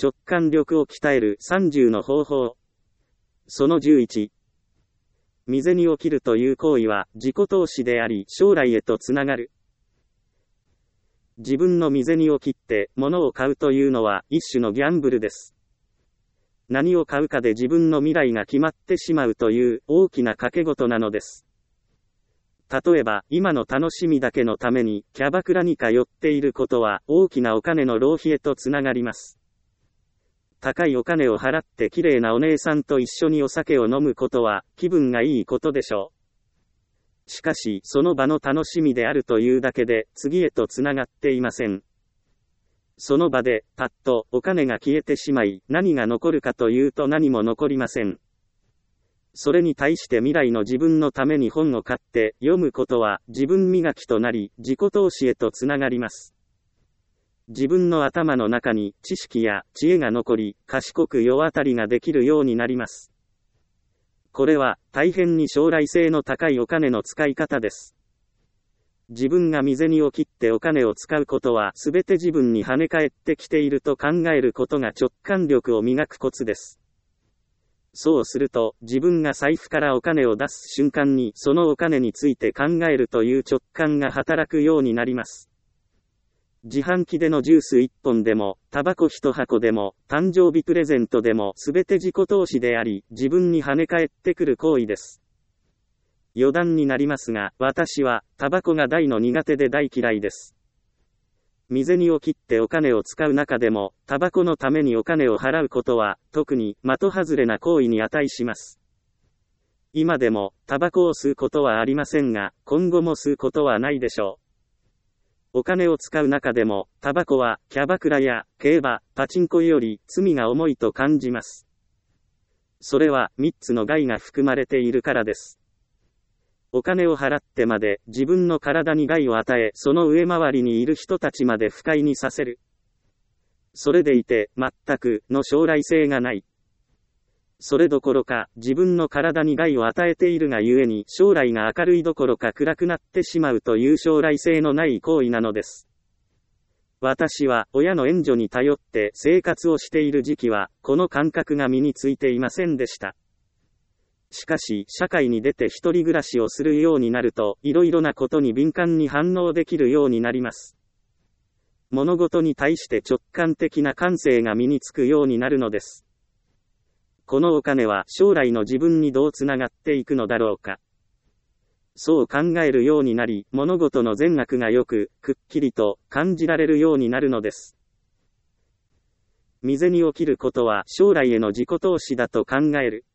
直感力を鍛える30の方法。その11。身銭を切るという行為は自己投資であり、将来へとつながる。自分の身銭を切って物を買うというのは一種のギャンブルです。何を買うかで自分の未来が決まってしまうという大きな賭け事なのです。例えば、今の楽しみだけのためにキャバクラに通っていることは大きなお金の浪費へとつながります。高いお金を払って綺麗なお姉さんと一緒にお酒を飲むことは気分がいいことでしょう。しかし、その場の楽しみであるというだけで次へとつながっていません。その場でパッとお金が消えてしまい、何が残るかというと何も残りません。それに対して未来の自分のために本を買って読むことは自分磨きとなり、自己投資へとつながります。自分の頭の中に知識や知恵が残り、賢く世渡りができるようになります。これは大変に将来性の高いお金の使い方です。自分が身銭を切ってお金を使うことはすべて自分に跳ね返ってきていると考えることが直感力を磨くコツです。そうすると、自分が財布からお金を出す瞬間にそのお金について考えるという直感が働くようになります。自販機でのジュース1本でも、タバコ1箱でも、誕生日プレゼントでもすべて自己投資であり、自分に跳ね返ってくる行為です。余談になりますが、私は、タバコが大の苦手で大嫌いです。身銭を切ってお金を使う中でも、タバコのためにお金を払うことは、特に的外れな行為に値します。今でも、タバコを吸うことはありませんが、今後も吸うことはないでしょう。お金を使う中でも、タバコは、キャバクラや、競馬、パチンコより、罪が重いと感じます。それは、3つの害が含まれているからです。お金を払ってまで自分の体に害を与え、その上回りにいる人たちまで不快にさせる。それでいて、全くの将来性がない。それどころか、自分の体に害を与えているがゆえに、将来が明るいどころか暗くなってしまうという将来性のない行為なのです。私は、親の援助に頼って生活をしている時期は、この感覚が身についていませんでした。しかし、社会に出て一人暮らしをするようになると、いろいろなことに敏感に反応できるようになります。物事に対して直感的な感性が身につくようになるのです。このお金は将来の自分にどうつながっていくのだろうか。そう考えるようになり、物事の善悪がよく、くっきりと感じられるようになるのです。身銭を切ることは将来への自己投資だと考える。